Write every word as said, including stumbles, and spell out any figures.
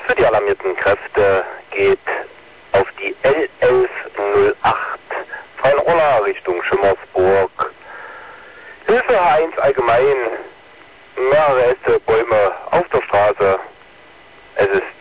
für die alarmierten Kräfte geht auf die L elf null acht Frauenroller Richtung Schimmersburg. Hilfe H eins allgemein, mehrere Äste, Bäume auf der Straße. Es ist